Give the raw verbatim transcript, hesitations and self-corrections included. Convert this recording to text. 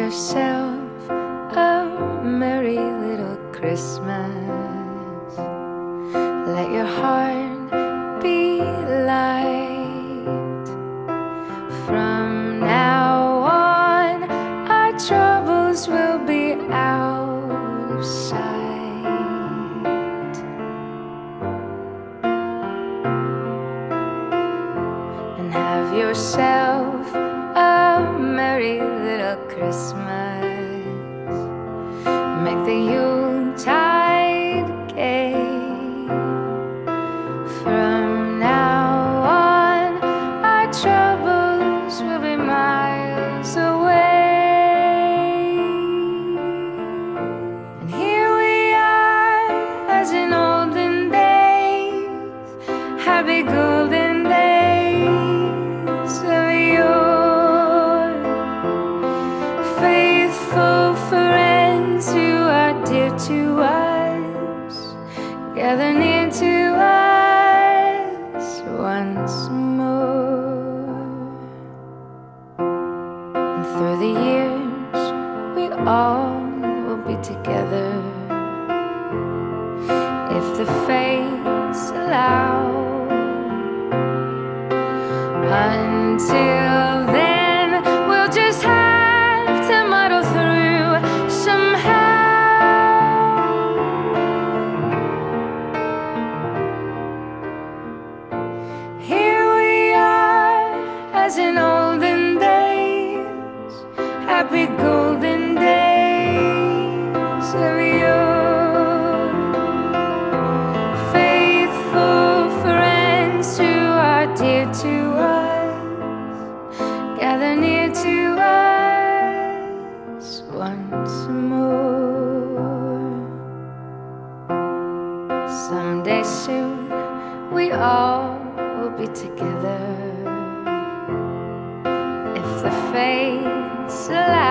yourself a merry little Christmas. Let your heart be light. From now on, our troubles will be out of sight. And have yourself a merry little Christmas. Make the Yuletide gay. From now on, our troubles will be miles away. And here we are, as in olden days, happy golden days of yore. Faithful friends who are dear to us, gather near to us once more. And through the years, we all will be together, if the fates allow. Until then, we'll just have to muddle through somehow. Here we are, as in olden days, happy golden days of yore. Faithful friends who are dear to us, gather near to us once more. Someday soon, we all will be together, if the fates allow.